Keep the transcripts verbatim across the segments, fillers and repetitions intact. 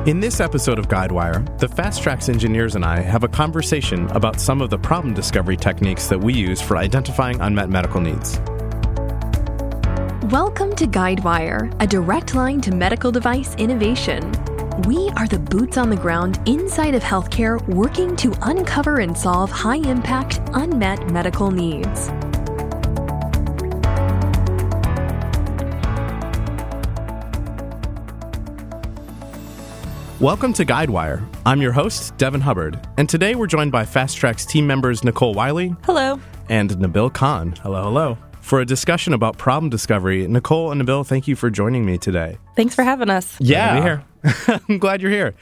In this episode of Guidewire, the Fast Tracks engineers and I have a conversation about some of the problem discovery techniques that we use for identifying unmet medical needs. Welcome to Guidewire, a direct line to medical device innovation. We are the boots on the ground inside of healthcare working to uncover and solve high-impact, unmet medical needs. Welcome to Guidewire. I'm your host, Devin Hubbard, and today we're joined by Fast Tracks team members Nicole Wiley. Hello. And Nabil Khan. Hello, hello. For a discussion about problem discovery. Nicole and Nabil, thank you for joining me today. Thanks for having us. Yeah. Glad to be here. I'm glad you're here.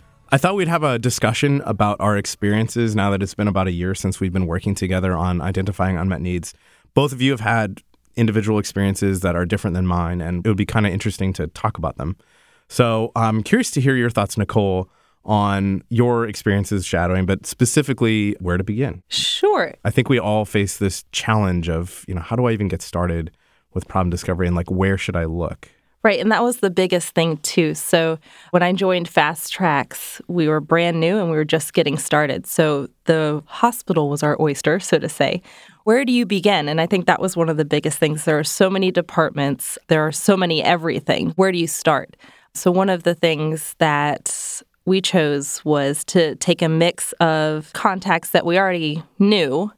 I thought we'd have a discussion about our experiences now that it's been about a year since we've been working together on identifying unmet needs. Both of you have had individual experiences that are different than mine, and it would be kind of interesting to talk about them. So I'm curious to hear your thoughts, Nicole, on your experiences shadowing, but specifically where to begin. Sure. I think we all face this challenge of, you know, how do I even get started with problem discovery and like, where should I look? Right. And that was the biggest thing, too. So when I joined Fast Tracks, we were brand new and we were just getting started. So the hospital was our oyster, so to say. Where do you begin? And I think that was one of the biggest things. There are so many departments. There are so many everything. Where do you start? So one of the things that we chose was to take a mix of contacts that we already knew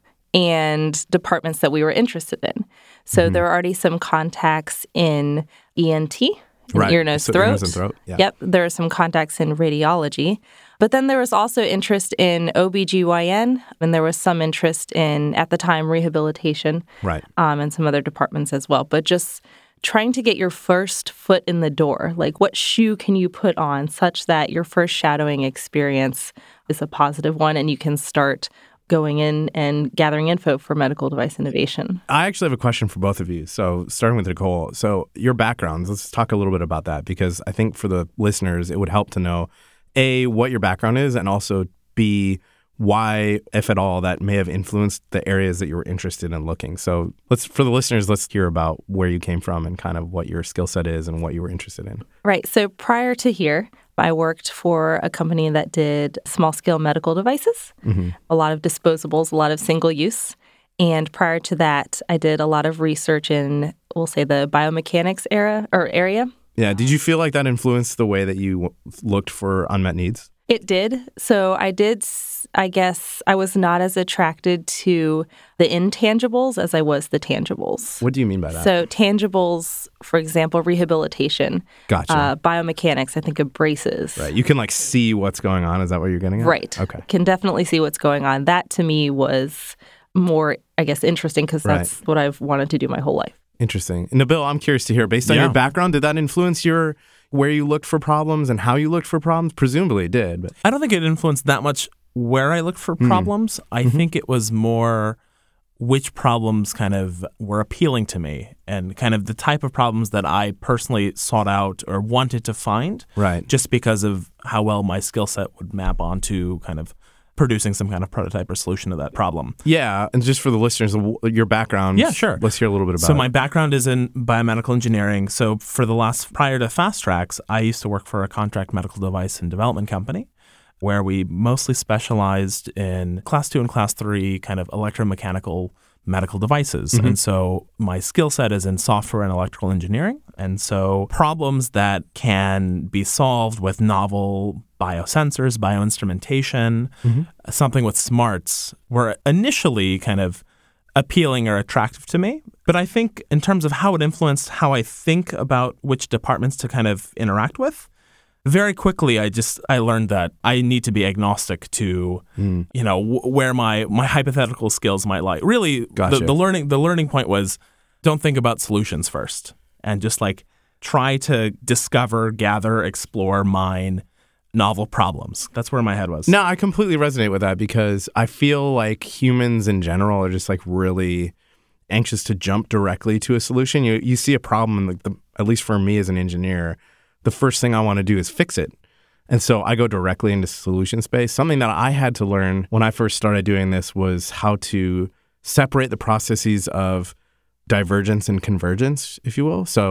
and departments that we were interested in. So mm-hmm. there were already some contacts in E N T, in right. ear, nose, so throat. Ear, nose, and throat. Yeah. Yep. There are some contacts in radiology. But then there was also interest in O B G Y N, and there was some interest in, at the time, rehabilitation. Right. Um, and some other departments as well. But just trying to get your first foot in the door, like what shoe can you put on such that your first shadowing experience is a positive one and you can start going in and gathering info for medical device innovation. I actually have a question for both of you. So starting with Nicole, so your backgrounds, let's talk a little bit about that because I think for the listeners, it would help to know, A, what your background is, and also B, why, if at all, that may have influenced the areas that you were interested in looking. So let's, for the listeners, let's hear about where you came from and kind of what your skill set is and what you were interested in. Right. So prior to here, I worked for a company that did small-scale medical devices, mm-hmm. a lot of disposables, a lot of single-use. And prior to that, I did a lot of research in, we'll say, the biomechanics era or area. Yeah. Did you feel like that influenced the way that you looked for unmet needs? It did. So I did, I guess, I was not as attracted to the intangibles as I was the tangibles. What do you mean by that? So tangibles, for example, rehabilitation. Gotcha. Uh, biomechanics, I think of braces. Right. You can like see what's going on. Is that what you're getting at? Right. Okay. Can definitely see what's going on. That to me was more, I guess, interesting because that's right. what I've wanted to do my whole life. Interesting. Nabil, I'm curious to hear, based on yeah. your background, did that influence your where you looked for problems and how you looked for problems? Presumably it did. But I don't think it influenced that much where I looked for problems. Mm. I mm-hmm. think it was more which problems kind of were appealing to me and kind of the type of problems that I personally sought out or wanted to find. Right. Just because of how well my skill set would map onto kind of producing some kind of prototype or solution to that problem. Yeah, and just for the listeners, your background. Yeah, sure. Let's hear a little bit about so it. So my background is in biomedical engineering. So for the last, prior to Fast Tracks, I used to work for a contract medical device and development company where we mostly specialized in class two and class three kind of electromechanical medical devices. Mm-hmm. And so my skill set is in software and electrical engineering. And so problems that can be solved with novel biosensors, bioinstrumentation, mm-hmm. something with smarts were initially kind of appealing or attractive to me. But I think in terms of how it influenced how I think about which departments to kind of interact with, very quickly, I just I learned that I need to be agnostic to, mm. you know, w- where my, my hypothetical skills might lie. Really, gotcha. the, the learning the learning point was don't think about solutions first, and just like try to discover, gather, explore, mine novel problems. That's where my head was. No, I completely resonate with that because I feel like humans in general are just like really anxious to jump directly to a solution. You you see a problem, and like the, at least for me as an engineer, the first thing I want to do is fix it. And so I go directly into solution space. Something that I had to learn when I first started doing this was how to separate the processes of divergence and convergence, if you will. So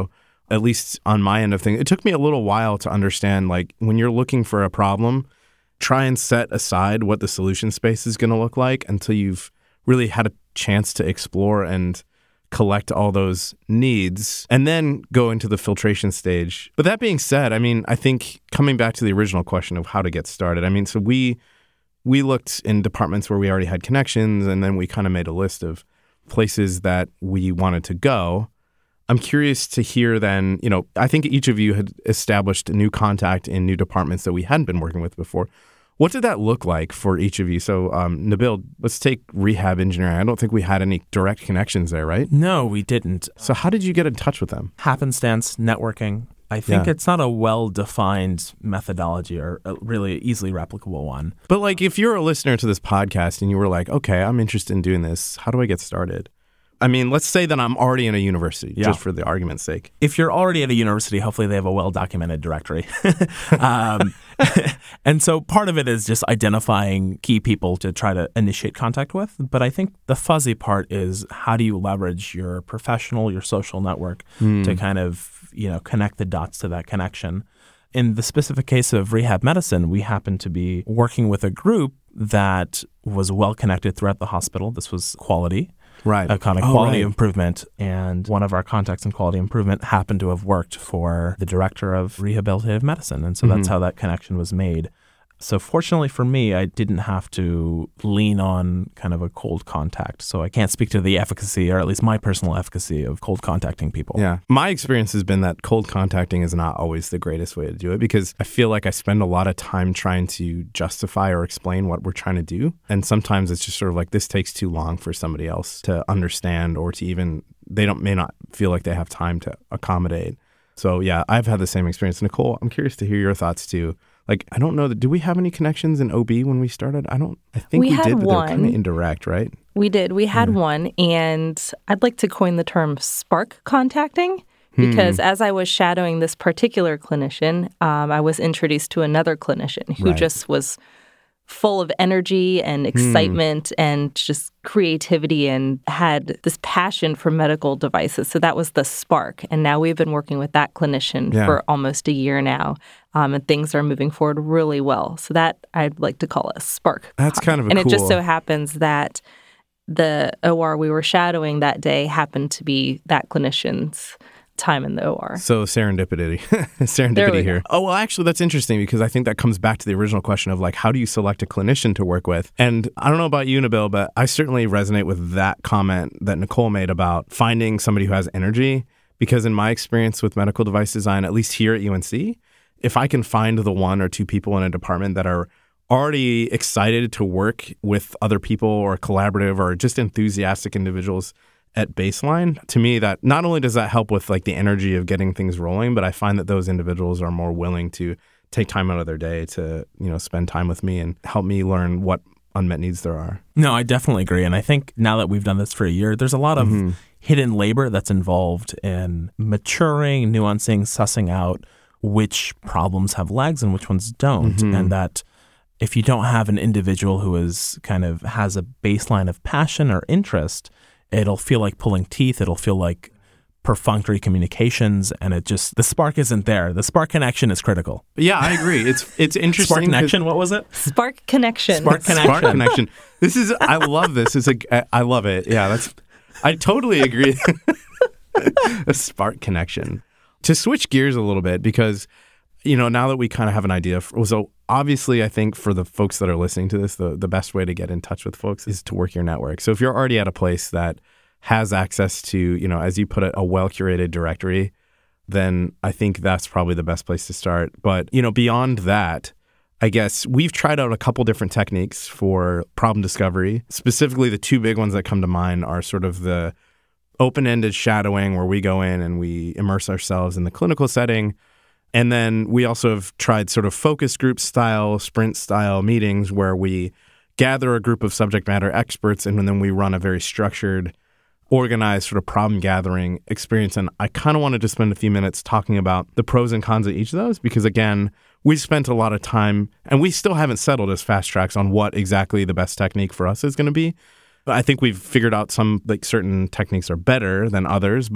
at least on my end of things, it took me a little while to understand, like, when you're looking for a problem, try and set aside what the solution space is going to look like until you've really had a chance to explore and collect all those needs, and then go into the filtration stage. But that being said, I mean, I think coming back to the original question of how to get started, I mean, so we we looked in departments where we already had connections, and then we kind of made a list of places that we wanted to go. I'm curious to hear then, you know, I think each of you had established a new contact in new departments that we hadn't been working with before. What did that look like for each of you? So, um, Nabil, let's take rehab engineering. I don't think we had any direct connections there, right? No, we didn't. So how did you get in touch with them? Happenstance, networking. I think Yeah. it's not a well-defined methodology or a really easily replicable one. But like, if you're a listener to this podcast and you were like, okay, I'm interested in doing this, how do I get started? I mean, let's say that I'm already in a university, Yeah. just for the argument's sake. If you're already at a university, hopefully they have a well-documented directory. um, and so part of it is just identifying key people to try to initiate contact with. But I think the fuzzy part is how do you leverage your professional, your social network to kind of, you know, connect the dots to that connection. In the specific case of rehab medicine, we happened to be working with a group that was well connected throughout the hospital. This was quality. Right. A kind of Oh, quality right. improvement. And one of our contacts in quality improvement happened to have worked for the director of rehabilitative medicine. And so that's Mm-hmm. how that connection was made. So fortunately for me, I didn't have to lean on kind of a cold contact. So I can't speak to the efficacy, or at least my personal efficacy, of cold contacting people. Yeah. My experience has been that cold contacting is not always the greatest way to do it, because I feel like I spend a lot of time trying to justify or explain what we're trying to do. And sometimes it's just sort of like, this takes too long for somebody else to understand, or to even, they don't may not feel like they have time to accommodate. So yeah, I've had the same experience. Nicole, I'm curious to hear your thoughts too. Like, I don't know, that, do we have any connections in O B when we started? I don't, I think We we, had did, but they were kind one. of indirect, right? We did. We had one, and I'd like to coin the term spark contacting, because as I was shadowing this particular clinician, um, I was introduced to another clinician who Right. just was full of energy and excitement and just creativity, and had this passion for medical devices. So that was the spark. And now we've been working with that clinician Yeah. for almost a year now, um, and things are moving forward really well. So that I'd like to call a spark. That's kind of a And it just cool- so happens that the O R we were shadowing that day happened to be that clinician's time in the O R. So serendipity, serendipity There we here. go. Oh, well, actually, that's interesting, because I think that comes back to the original question of like, how do you select a clinician to work with? And I don't know about you, Nabil, but I certainly resonate with that comment that Nicole made about finding somebody who has energy, because in my experience with medical device design, at least here at U N C, if I can find the one or two people in a department that are already excited to work with other people, or collaborative, or just enthusiastic individuals at baseline, to me, that not only does that help with like the energy of getting things rolling, but I find that those individuals are more willing to take time out of their day to, you know, spend time with me and help me learn what unmet needs there are. No, I definitely agree. And I think now that we've done this for a year, there's a lot of Mm-hmm. hidden labor that's involved in maturing, nuancing, sussing out which problems have legs and which ones don't. Mm-hmm. And that if you don't have an individual who is kind of has a baseline of passion or interest, it'll feel like pulling teeth. It'll feel like perfunctory communications, and it just, the spark isn't there. The spark connection is critical. Yeah, I agree. It's it's interesting. Spark 'cause- connection, what was it? Spark connection. Spark connection. Spark connection. This is, I love this. It's a, I love it. Yeah, that's, I totally agree. A spark connection. To switch gears a little bit, because, you know, now that we kind of have an idea, for, so obviously I think for the folks that are listening to this, the, the best way to get in touch with folks is to work your network. So if you're already at a place that has access to, you know, as you put it, a well-curated directory, then I think that's probably the best place to start. But, you know, beyond that, I guess we've tried out a couple different techniques for problem discovery. Specifically, the two big ones that come to mind are sort of the open-ended shadowing, where we go in and we immerse ourselves in the clinical setting. And then we also have tried sort of focus group style, sprint style meetings, where we gather a group of subject matter experts, and then we run a very structured, organized sort of problem gathering experience. And I kind of wanted to spend a few minutes talking about the pros and cons of each of those, because again, we spent a lot of time, and we still haven't settled as fast tracks on what exactly the best technique for us is going to be. I think we've figured out some, like, certain techniques are better than others, but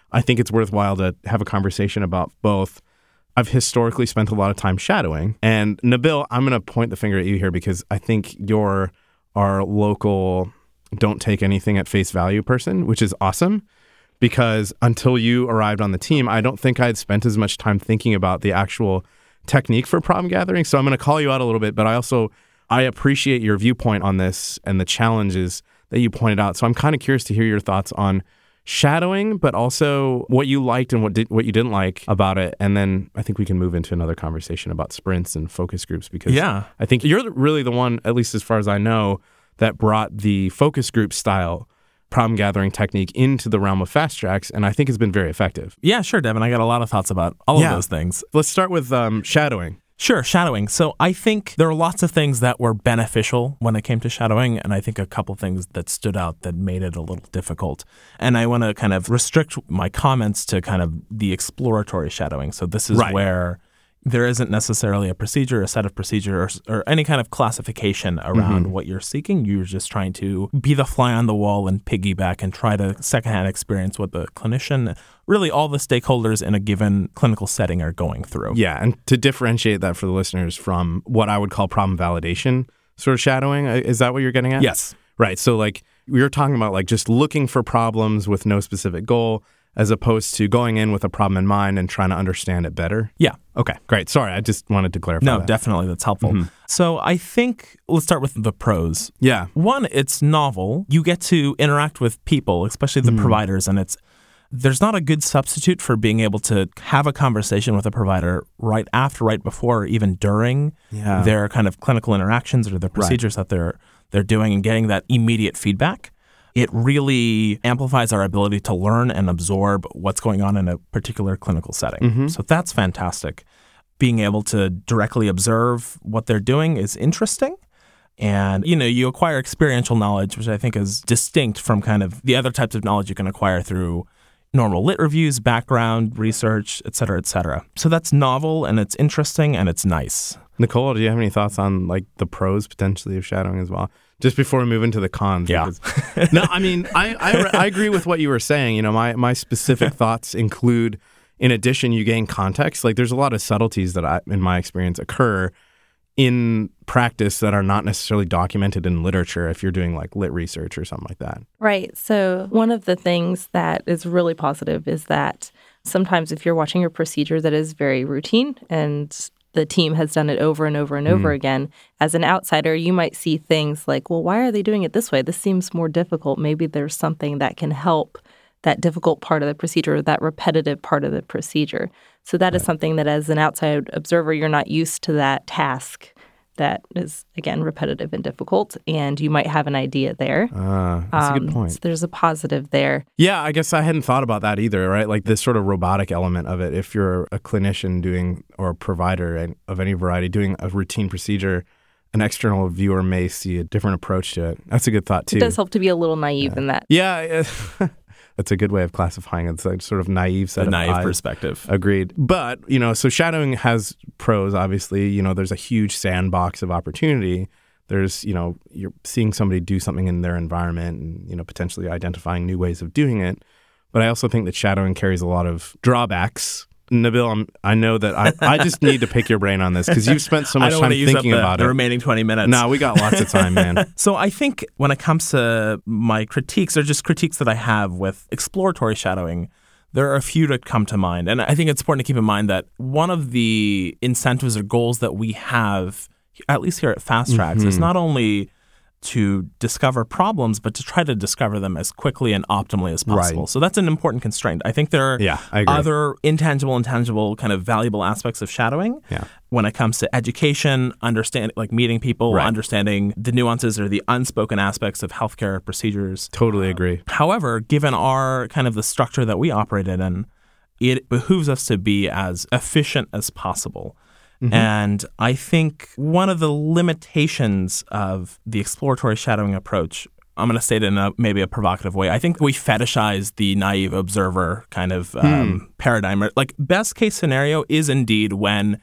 I think it's worthwhile to have a conversation about both. I've historically spent a lot of time shadowing. And Nabil, I'm going to point the finger at you here because I think you're our local don't take anything at face value person, which is awesome. Because until you arrived on the team, I don't think I had spent as much time thinking about the actual technique for problem gathering. So I'm going to call you out a little bit, but I also, I appreciate your viewpoint on this and the challenges that you pointed out. So I'm kind of curious to hear your thoughts on shadowing, but also what you liked and what did, what you didn't like about it. And then I think we can move into another conversation about sprints and focus groups because yeah. I think you're really the one, at least as far as I know, that brought the focus group style problem gathering technique into the realm of fast tracks, and I think it's been very effective. Yeah, sure, Devin. I got a lot of thoughts about all yeah. of those things. Let's start with um, shadowing. Sure, shadowing. So I think there are lots of things that were beneficial when it came to shadowing, and I think a couple things that stood out that made it a little difficult. And I want to kind of restrict my comments to kind of the exploratory shadowing. So this is right. where there isn't necessarily a procedure, a set of procedure, or, or any kind of classification around mm-hmm. what you're seeking. You're just trying to be the fly on the wall and piggyback and try to secondhand experience what the clinician, really all the stakeholders in a given clinical setting are going through. Yeah, and to differentiate that for the listeners from what I would call problem validation sort of shadowing, is that what you're getting at? Yes. Right, so like we were talking about like just looking for problems with no specific goal, as opposed to going in with a problem in mind and trying to understand it better? Yeah. Okay, great. Sorry, I just wanted to clarify No, that. definitely. That's helpful. Mm-hmm. So I think let's start with the pros. Yeah. One, it's novel. You get to interact with people, especially the mm. providers, and it's there's not a good substitute for being able to have a conversation with a provider right after, right before, or even during yeah. their kind of clinical interactions or the procedures right. that they're they're doing and getting that immediate feedback. It really amplifies our ability to learn and absorb what's going on in a particular clinical setting. Mm-hmm. So that's fantastic. Being able to directly observe what they're doing is interesting. And, you know, you acquire experiential knowledge, which I think is distinct from kind of the other types of knowledge you can acquire through normal lit reviews, background, research, et cetera, et cetera. So that's novel and it's interesting and it's nice. Nicole, do you have any thoughts on like the pros potentially of shadowing as well? Just before we move into the cons. Yeah. Because, no, I mean, I, I I agree with what you were saying. You know, my, my specific thoughts include, in addition, you gain context. Like there's a lot of subtleties that I, in my experience, occur in practice that are not necessarily documented in literature if you're doing like lit research or something like that. Right. So one of the things that is really positive is that sometimes if you're watching a procedure that is very routine and the team has done it over and over and over mm. again, as an outsider, you might see things like, well, why are they doing it this way? This seems more difficult. Maybe there's something that can help that difficult part of the procedure, that repetitive part of the procedure. So that right. is something that as an outside observer, you're not used to that task that is, again, repetitive and difficult, and you might have an idea there. Uh, that's um, a good point. So there's a positive there. Yeah, I guess I hadn't thought about that either, right? Like this sort of robotic element of it. If you're a clinician doing, or a provider of any variety, doing a routine procedure, an external viewer may see a different approach to it. That's a good thought, too. It does help to be a little naive yeah. in that. Yeah, that's a good way of classifying it. It's like sort of naive set a of naive eyes. perspective. Agreed. But, you know, so shadowing has pros, obviously. You know, there's a huge sandbox of opportunity. There's, you know, you're seeing somebody do something in their environment and, you know, potentially identifying new ways of doing it. But I also think that shadowing carries a lot of drawbacks. Nabil, I'm, I know that I, I just need to pick your brain on this because you've spent so much time thinking the, about the it. The remaining twenty minutes. No, we got lots of time, man. So I think when it comes to my critiques, or just critiques that I have with exploratory shadowing, there are a few that come to mind. And I think it's important to keep in mind that one of the incentives or goals that we have, at least here at Fast Tracks, mm-hmm. is not only to discover problems, but to try to discover them as quickly and optimally as possible. Right. So that's an important constraint. I think there are yeah, I agree. other intangible and tangible kind of valuable aspects of shadowing yeah. when it comes to education, understanding, like meeting people, right. understanding the nuances or the unspoken aspects of healthcare procedures. Totally agree. However, given our kind of the structure that we operate in, it behooves us to be as efficient as possible. Mm-hmm. And I think one of the limitations of the exploratory shadowing approach, I'm going to state it in a, maybe a provocative way, I think we fetishize the naive observer kind of um, hmm. paradigm. Like best case scenario is indeed when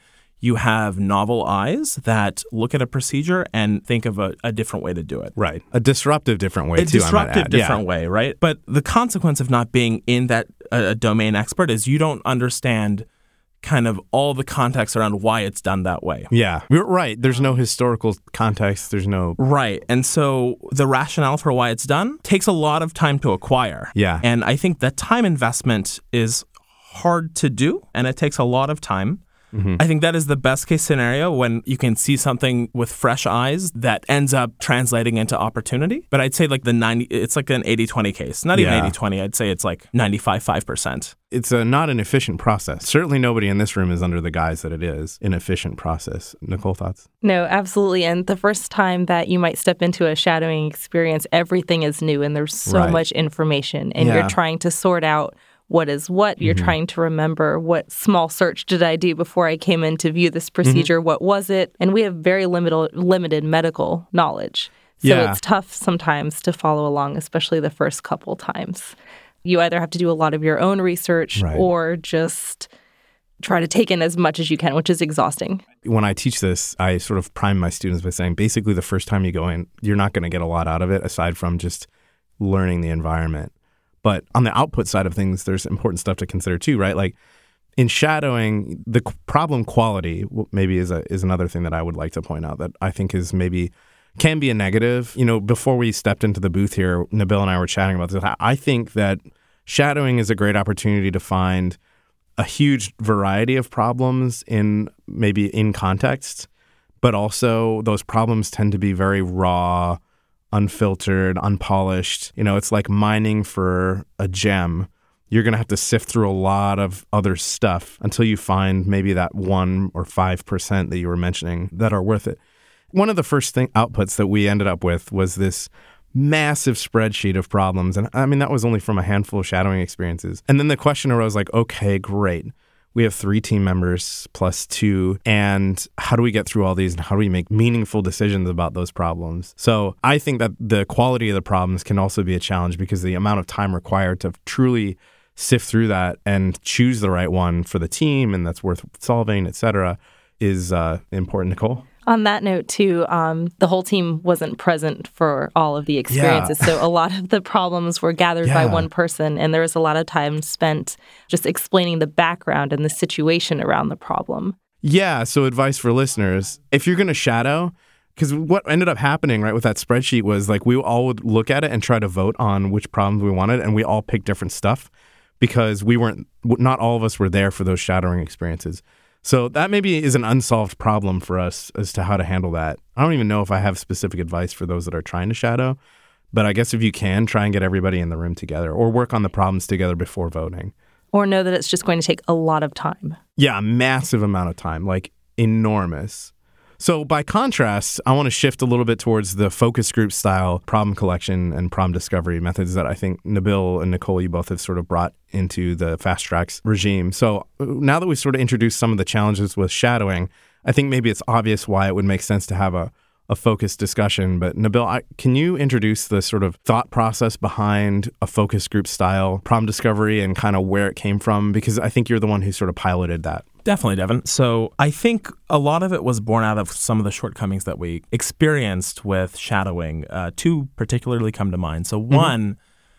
you have novel eyes that look at a procedure and think of a, a different way to do it. Right. A disruptive different way, a too, disruptive I might add. different yeah. way, right? But the consequence of not being in that a, a domain expert is you don't understand kind of all the context around why it's done that way. Yeah, you're right. There's no historical context. There's no... Right. And so the rationale for why it's done takes a lot of time to acquire. Yeah. And I think that time investment is hard to do, and it takes a lot of time. Mm-hmm. I think that is the best case scenario when you can see something with fresh eyes that ends up translating into opportunity. But I'd say like the ninety, it's like an eighty twenty case. Not even Yeah. eighty twenty. I'd say it's like ninety-five five percent. It's a, not an efficient process. Certainly nobody in this room is under the guise that it is an efficient process. Nicole, thoughts? No, absolutely. And the first time that you might step into a shadowing experience, everything is new and there's so Right. much information. And Yeah. you're trying to sort out what is what. You're Mhm. trying to remember what small search did I do before I came in to view this procedure? Mm-hmm. What was it? And we have very limited limited medical knowledge. So Yeah. it's tough sometimes to follow along, especially the first couple times. You either have to do a lot of your own research Right. or just try to take in as much as you can, which is exhausting. When I teach this, I sort of prime my students by saying basically the first time you go in, you're not going to get a lot out of it aside from just learning the environment. But on the output side of things, there's important stuff to consider too, right? Like in shadowing, the qu- problem quality w- maybe is a, is another thing that I would like to point out that I think is maybe can be a negative. You know, before we stepped into the booth here, Nabil and I were chatting about this. I- I think that shadowing is a great opportunity to find a huge variety of problems in maybe in context, but also those problems tend to be very raw, unfiltered, unpolished. You know, it's like mining for a gem. You're going to have to sift through a lot of other stuff until you find maybe that one or five percent that you were mentioning that are worth it. One of the first thing outputs that we ended up with was this massive spreadsheet of problems. And I mean, that was only from a handful of shadowing experiences. And then the question arose like, okay, great. We have three team members plus two. And how do we get through all these? And how do we make meaningful decisions about those problems? So I think that the quality of the problems can also be a challenge because the amount of time required to truly sift through that and choose the right one for the team and that's worth solving, et cetera, is uh, important. Nicole? On that note, too, um, the whole team wasn't present for all of the experiences. Yeah. So a lot of the problems were gathered by Yeah. one person, and there was a lot of time spent just explaining the background and the situation around the problem. Yeah. So advice for listeners, if you're going to shadow, because what ended up happening, right, with that spreadsheet was like we all would look at it and try to vote on which problems we wanted, and we all picked different stuff because we weren't, not all of us were there for those shadowing experiences. So that maybe is an unsolved problem for us as to how to handle that. I don't even know if I have specific advice for those that are trying to shadow, but I guess if you can, try and get everybody in the room together or work on the problems together before voting. Or know that it's just going to take a lot of time. Yeah, a massive amount of time, like enormous. So by contrast, I want to shift a little bit towards the focus group style problem collection and problem discovery methods that I think Nabil and Nicole, you both have sort of brought into the Fast Tracks regime. So now that we've sort of introduced some of the challenges with shadowing, I think maybe it's obvious why it would make sense to have a, a focused discussion. But Nabil, I, can you introduce the sort of thought process behind a focus group style problem discovery and kind of where it came from? Because I think you're the one who sort of piloted that. Definitely, Devin. So I think a lot of it was born out of some of the shortcomings that we experienced with shadowing. Uh, two particularly come to mind. So one mm-hmm.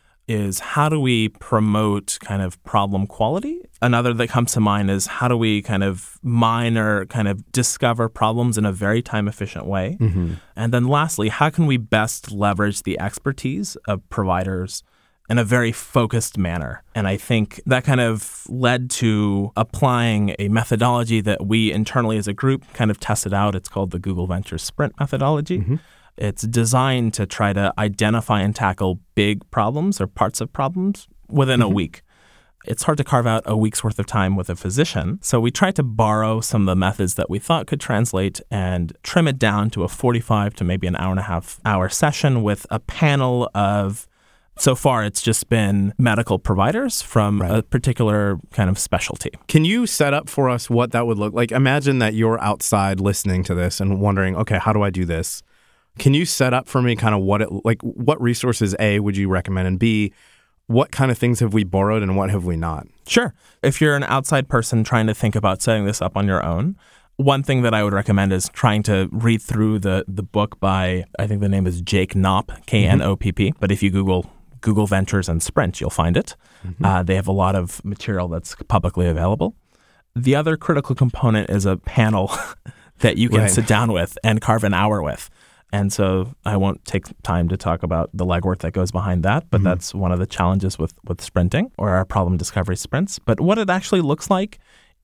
is how do we promote kind of problem quality? Another that comes to mind is how do we kind of mine or kind of discover problems in a very time-efficient way? Mm-hmm. And then lastly, how can we best leverage the expertise of providers in a very focused manner? And I think that kind of led to applying a methodology that we internally as a group kind of tested out. It's called the Google Ventures Sprint methodology. Mm-hmm. It's designed to try to identify and tackle big problems or parts of problems within mm-hmm. a week. It's hard to carve out a week's worth of time with a physician. So we tried to borrow some of the methods that we thought could translate and trim it down to a forty-five to maybe an hour and a half hour session with a panel of, so far it's just been medical providers from right. a particular kind of specialty. Can you set up for us what that would look like? Imagine that you're outside listening to this and wondering, okay, how do I do this? Can you set up for me kind of what it, like what resources, A, would you recommend, and B, what kind of things have we borrowed and what have we not? Sure. If you're an outside person trying to think about setting this up on your own, one thing that I would recommend is trying to read through the, the book by, I think the name is Jake Knopp, K N O P P. Mm-hmm. But if you Google Google Ventures and Sprint, you'll find it. Mm-hmm. Uh, they have a lot of material that's publicly available. The other critical component is a panel that you can right. sit down with and carve an hour with. And so I won't take time to talk about the legwork that goes behind that, but mm-hmm. that's one of the challenges with, with sprinting or our problem discovery sprints. But what it actually looks like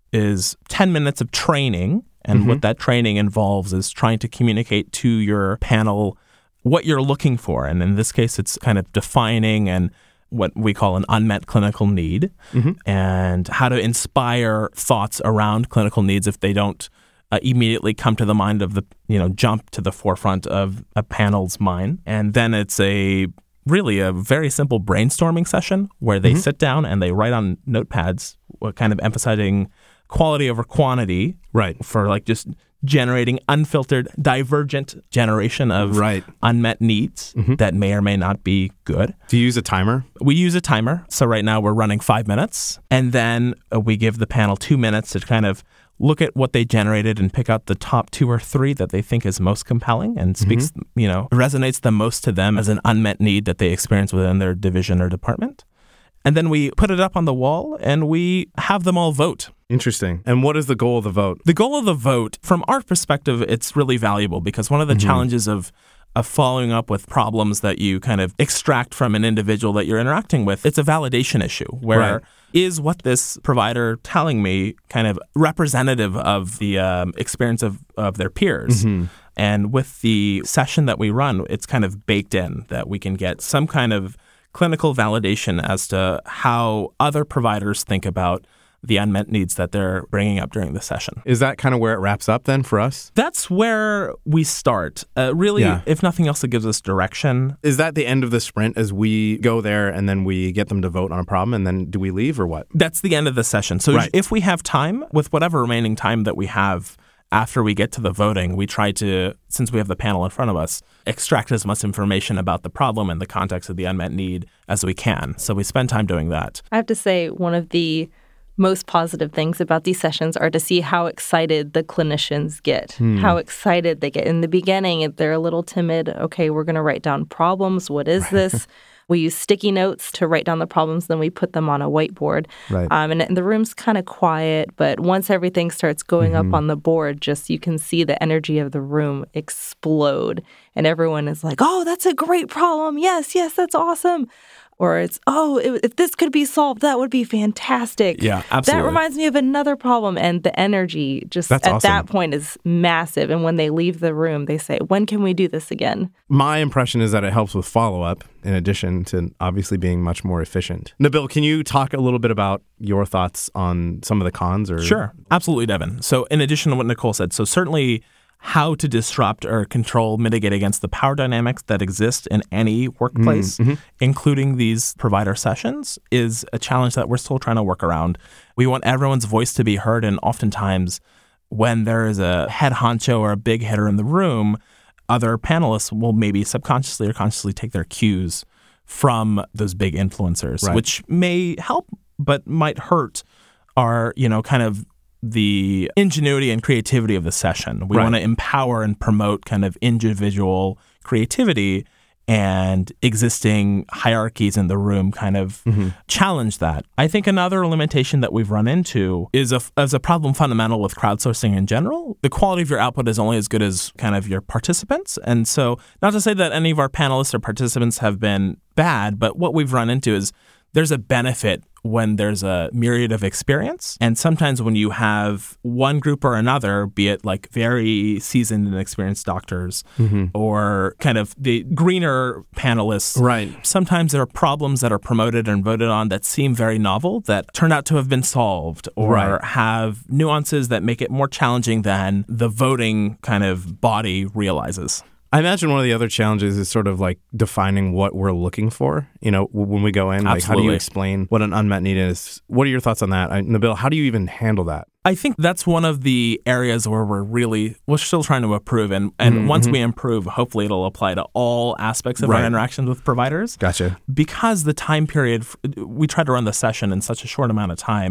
is ten minutes of training. And mm-hmm. what that training involves is trying to communicate to your panel what you're looking for. And in this case, it's kind of defining and what we call an unmet clinical need mm-hmm. and how to inspire thoughts around clinical needs if they don't uh, immediately come to the mind of the, you know, jump to the forefront of a panel's mind. And then it's a really a very simple brainstorming session where they mm-hmm. sit down and they write on notepads, what kind of emphasizing quality over quantity, right? For like just generating unfiltered, divergent generation of right. unmet needs mm-hmm. that may or may not be good. Do you use a timer? We use a timer. So right now we're running five minutes. And then uh, we give the panel two minutes to kind of look at what they generated and pick out the top two or three that they think is most compelling and speaks, mm-hmm. you know, resonates the most to them as an unmet need that they experience within their division or department. And then we put it up on the wall and we have them all vote. Interesting. And what is the goal of the vote? The goal of the vote, from our perspective, it's really valuable because one of the mm-hmm. challenges of of following up with problems that you kind of extract from an individual that you're interacting with, it's a validation issue where right. is what this provider telling me kind of representative of the um, experience of, of their peers? Mm-hmm. And with the session that we run, it's kind of baked in that we can get some kind of clinical validation as to how other providers think about the unmet needs that they're bringing up during the session. Is that kind of where it wraps up then for us? That's where we start. Uh, really, yeah. if nothing else, it gives us direction. Is that the end of the sprint as we go there and then we get them to vote on a problem and then do we leave or what? That's the end of the session. So right. if we have time, with whatever remaining time that we have after we get to the voting, we try to, since we have the panel in front of us, extract as much information about the problem and the context of the unmet need as we can. So we spend time doing that. I have to say, one of the most positive things about these sessions are to see how excited the clinicians get, hmm. how excited they get. In the beginning, they're a little timid. Okay, we're going to write down problems. What is this? We use sticky notes to write down the problems, then we put them on a whiteboard. Right. Um, and, and the room's kind of quiet, but once everything starts going mm-hmm. up on the board, just you can see the energy of the room explode. And everyone is like, oh, that's a great problem. Yes, yes, that's awesome. Or it's, oh, if this could be solved, that would be fantastic. Yeah, absolutely. That reminds me of another problem. And the energy just That's at awesome. that point is massive. And when they leave the room, they say, when can we do this again? My impression is that it helps with follow-up in addition to obviously being much more efficient. Nabil, can you talk a little bit about your thoughts on some of the cons? Or Sure. Absolutely, Devin. So in addition to what Nicole said, so certainly how to disrupt or control, mitigate against the power dynamics that exist in any workplace, mm-hmm. including these provider sessions, is a challenge that we're still trying to work around. We want everyone's voice to be heard, and oftentimes when there is a head honcho or a big hitter in the room, other panelists will maybe subconsciously or consciously take their cues from those big influencers, right. which may help but might hurt our, you know, kind of the ingenuity and creativity of the session. We right. want to empower and promote kind of individual creativity, and existing hierarchies in the room kind of mm-hmm. challenge that. I think another limitation that we've run into is a, as a problem fundamental with crowdsourcing in general. The quality of your output is only as good as kind of your participants. And so not to say that any of our panelists or participants have been bad, but what we've run into is there's a benefit when there's a myriad of experience. And sometimes when you have one group or another, be it like very seasoned and experienced doctors mm-hmm. or kind of the greener panelists, right. sometimes there are problems that are promoted and voted on that seem very novel that turn out to have been solved or right. have nuances that make it more challenging than the voting kind of body realizes. I imagine one of the other challenges is sort of like defining what we're looking for. You know, when we go in, like Absolutely. How do you explain what an unmet need is? What are your thoughts on that? I, Nabil, how do you even handle that? I think that's one of the areas where we're really, we're still trying to improve. And, and mm-hmm. once we improve, hopefully it'll apply to all aspects of right. our interactions with providers. Gotcha. Because the time period, we try to run the session in such a short amount of time,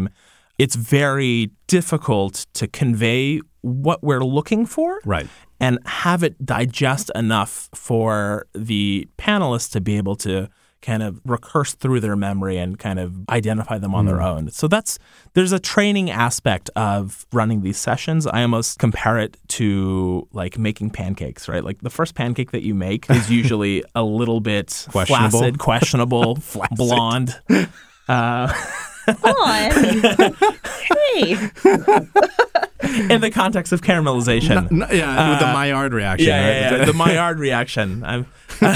it's very difficult to convey what we're looking for. Right. And have it digest enough for the panelists to be able to kind of recurse through their memory and kind of identify them on mm. their own. So that's there's a training aspect of running these sessions. I almost compare it to like making pancakes, right? Like the first pancake that you make is usually a little bit questionable. flaccid, questionable, flaccid. blonde. Uh, on. Hey. In the context of caramelization. No, no, yeah, uh, with the Maillard reaction. Yeah, right? yeah, yeah. The Maillard reaction. I'm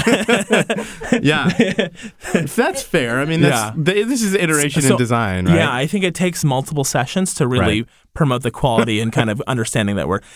yeah. That's fair. I mean, that's, yeah. th- this is iteration so, in design, right? Yeah, I think it takes multiple sessions to really right. promote the quality and kind of understanding that we're...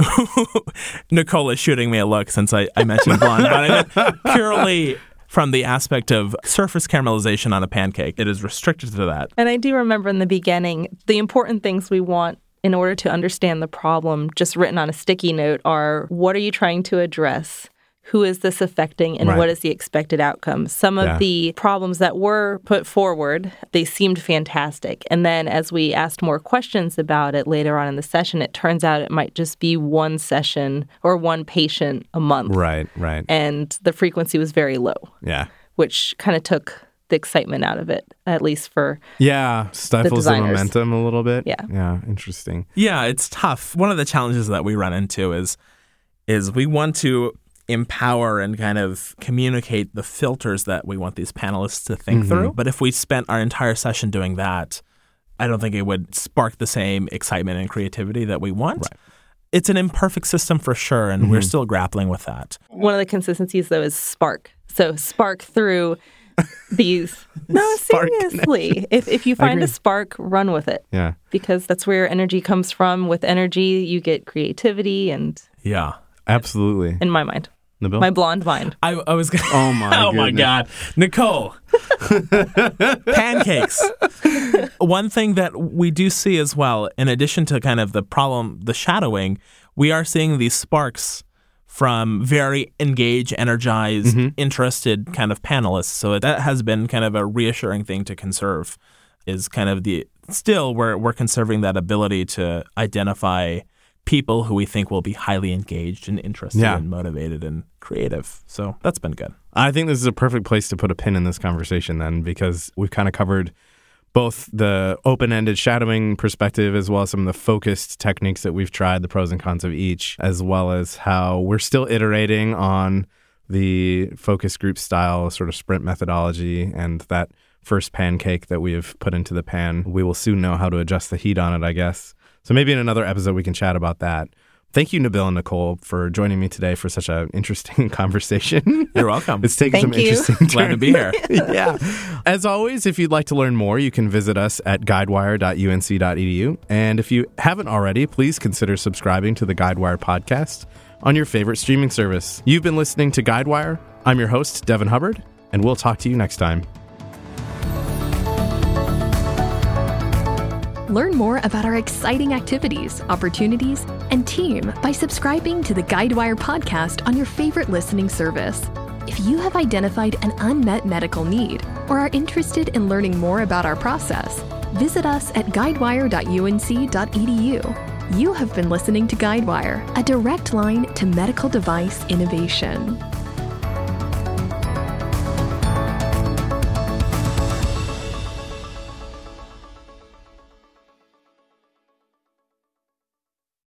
Nicole is shooting me a look since I, I mentioned blonde, but I meant purely... from the aspect of surface caramelization on a pancake. It is restricted to that. And I do remember in the beginning, the important things we want in order to understand the problem, just written on a sticky note, are what are you trying to address? Who is this affecting, and right. what is the expected outcome? Some of yeah. the problems that were put forward, they seemed fantastic. And then as we asked more questions about it later on in the session, it turns out it might just be one session or one patient a month. Right, right. And the frequency was very low. Yeah. Which kind of took the excitement out of it, at least for yeah, stifles the, the momentum a little bit. Yeah. Yeah, interesting. Yeah, it's tough. One of the challenges that we run into is is we want to empower and kind of communicate the filters that we want these panelists to think mm-hmm. through. But if we spent our entire session doing that, I don't think it would spark the same excitement and creativity that we want. Right. It's an imperfect system for sure, and mm-hmm. we're still grappling with that. One of the consistencies, though, is spark. So spark through these. No, seriously. If if you find a spark, run with it. Yeah. Because that's where energy comes from. With energy, you get creativity and... Yeah. Absolutely. In my mind. Nabil? My blonde mind. I, I was gonna, oh my oh my God, Nicole, pancakes. One thing that we do see as well, in addition to kind of the problem, the shadowing, we are seeing these sparks from very engaged, energized, mm-hmm. interested kind of panelists. So that has been kind of a reassuring thing to conserve. Is kind of the still we're we're conserving that ability to identify people who we think will be highly engaged and interested yeah. and motivated and creative. So that's been good. I think this is a perfect place to put a pin in this conversation then, because we've kind of covered both the open-ended shadowing perspective as well as some of the focused techniques that we've tried, the pros and cons of each, as well as how we're still iterating on the focus group style sort of sprint methodology and that first pancake that we have put into the pan. We will soon know how to adjust the heat on it, I guess. So maybe in another episode we can chat about that. Thank you, Nabil and Nicole, for joining me today for such an interesting conversation. You're welcome. It's taken Thank some you. interesting turns. Glad to be here. Yeah. As always, if you'd like to learn more, you can visit us at guidewire dot u n c dot e d u. And if you haven't already, please consider subscribing to the Guidewire podcast on your favorite streaming service. You've been listening to Guidewire. I'm your host, Devin Hubbard, and we'll talk to you next time. Learn more about our exciting activities, opportunities, and team by subscribing to the Guidewire podcast on your favorite listening service. If you have identified an unmet medical need or are interested in learning more about our process, visit us at guidewire dot u n c dot e d u. You have been listening to Guidewire, a direct line to medical device innovation.